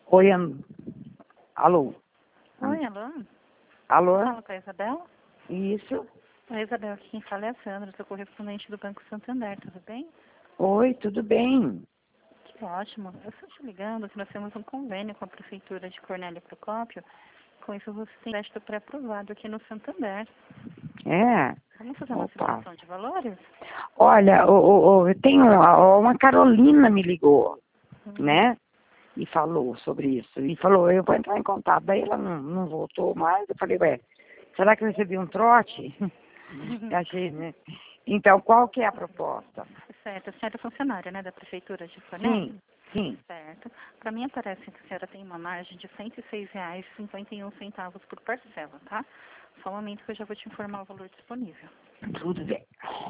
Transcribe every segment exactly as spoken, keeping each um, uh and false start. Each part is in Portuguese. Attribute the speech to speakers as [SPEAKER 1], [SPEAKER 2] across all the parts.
[SPEAKER 1] Oi, An... alô?
[SPEAKER 2] Oi, alô?
[SPEAKER 1] Alô?
[SPEAKER 2] Fala com a Isabel?
[SPEAKER 1] Isso.
[SPEAKER 2] Oi, Isabel, aqui quem fala é a Sandra, sou correspondente do Banco Santander, tudo bem?
[SPEAKER 1] Oi, tudo bem?
[SPEAKER 2] Que ótimo. Eu estou te ligando que nós temos um convênio com a Prefeitura de Cornélio Procópio. Com isso você tem crédito pré-aprovado aqui no Santander.
[SPEAKER 1] É?
[SPEAKER 2] Vamos fazer uma
[SPEAKER 1] Opa.
[SPEAKER 2] simulação de valores?
[SPEAKER 1] Olha, o, o, o- eu tenho uma, uma Carolina me ligou,
[SPEAKER 2] Hum.
[SPEAKER 1] né? E falou sobre isso. E falou, eu vou entrar em contato. Daí ela não, não voltou mais. Eu falei, ué, será que eu recebi um trote? Eu achei, né? Então, qual que é a proposta?
[SPEAKER 2] Certo, a senhora é funcionária, né, da Prefeitura de Cornélio?
[SPEAKER 1] Sim, sim.
[SPEAKER 2] Certo. Para mim aparece que a senhora tem uma margem de cento e seis reais e cinquenta e um centavos por parcela, tá? Só um momento que eu já vou te informar o valor disponível.
[SPEAKER 1] Tudo bem.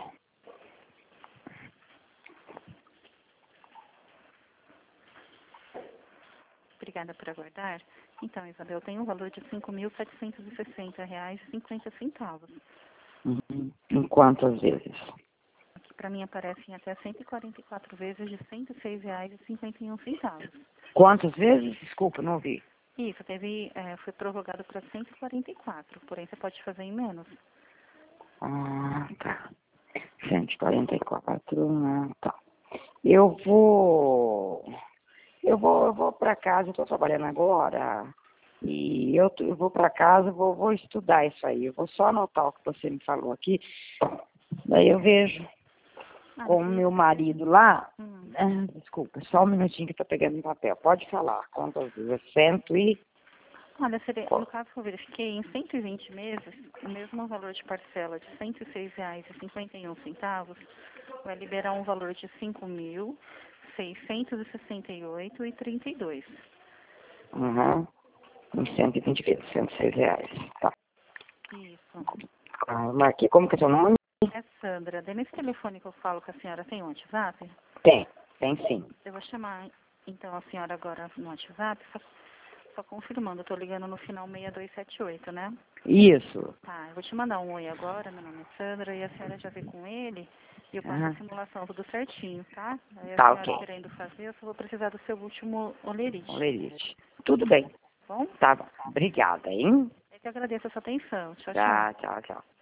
[SPEAKER 2] Obrigada por aguardar. Então, Isabel, eu tenho um valor de cinco mil setecentos e sessenta reais e cinquenta centavos.
[SPEAKER 1] Uhum. Em quantas vezes?
[SPEAKER 2] Aqui para mim aparecem até cento e quarenta e quatro vezes de cento e seis reais e cinquenta e um centavos.
[SPEAKER 1] Quantas vezes? Desculpa, não vi.
[SPEAKER 2] Isso, teve, é, foi prorrogado para cento e quarenta e quatro, porém você pode fazer em menos.
[SPEAKER 1] Ah, tá. cento e quarenta e quatro, ah, tá. Eu vou, eu vou, eu vou para casa, eu estou trabalhando agora, e eu, t- eu vou para casa, vou, vou estudar isso aí. Eu vou só anotar o que você me falou aqui, daí eu vejo
[SPEAKER 2] Ah,
[SPEAKER 1] com o
[SPEAKER 2] mas
[SPEAKER 1] meu marido lá.
[SPEAKER 2] hum,
[SPEAKER 1] Ah, desculpa, só um minutinho que eu estou pegando um papel. Pode falar, quantas vezes? Cento e...
[SPEAKER 2] olha, seria, no caso que eu verifiquei, em cento e vinte meses, o mesmo valor de parcela de cento e seis reais e cinquenta e um centavos vai liberar um valor de cinco mil seiscentos e sessenta e oito reais e trinta e dois.
[SPEAKER 1] Uhum. Em cento e vinte vezes, cento e seis reais. Tá.
[SPEAKER 2] Isso.
[SPEAKER 1] Ah, eu marquei, como que é seu nome?
[SPEAKER 2] É Sandra. Daí nesse telefone que eu falo com a senhora tem um WhatsApp?
[SPEAKER 1] Tem, tem sim.
[SPEAKER 2] Eu vou chamar então a senhora agora no WhatsApp, só, só confirmando. Eu tô ligando no final seis dois sete oito, né?
[SPEAKER 1] Isso.
[SPEAKER 2] Tá, eu vou te mandar um oi agora, meu nome é Sandra, e a senhora já vê com ele e eu passo a
[SPEAKER 1] Ah,
[SPEAKER 2] simulação tudo certinho, tá? Aí a
[SPEAKER 1] tá,
[SPEAKER 2] senhora
[SPEAKER 1] ok.
[SPEAKER 2] querendo fazer, eu só vou precisar do seu último olerite,
[SPEAKER 1] Olerite. Tudo bem.
[SPEAKER 2] tá bom?
[SPEAKER 1] Tá bom. Obrigada, hein?
[SPEAKER 2] Eu que agradeço a sua atenção. Tchau, tchau.
[SPEAKER 1] Tchau, tchau, tchau.